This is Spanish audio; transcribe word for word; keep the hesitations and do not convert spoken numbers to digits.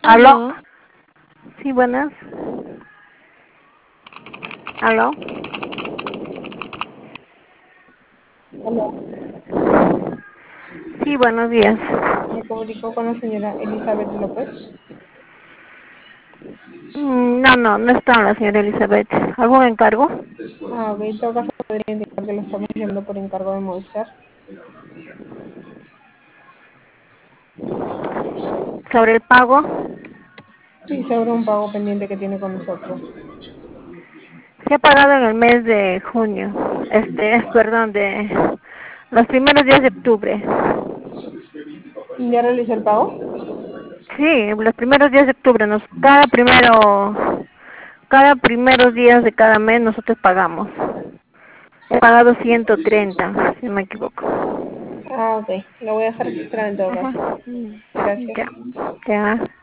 ¿Aló? Aló, Sí, buenas. ¿Aló? Hola, Sí, buenos días. me comunico con la señora Elizabeth López. Mm, No, no, no está la señora Elizabeth. ¿Algún encargo? Ah, ok, en todo caso podría indicar que lo estamos llamando por encargo de Movistar. ¿Sobre el pago? Sí, sobre un pago pendiente que tiene con nosotros. Se ha pagado en el mes de junio. Este, es, perdón, de los primeros días de octubre. ¿Ya realizó el pago? Sí, los primeros días de octubre. Nos, cada primero, cada primeros días de cada mes nosotros pagamos. He pagado ciento treinta, si no me equivoco. Ah, ok, lo voy a dejar registrado en todo Ajá. caso. Mm, Gracias. Ya, ya.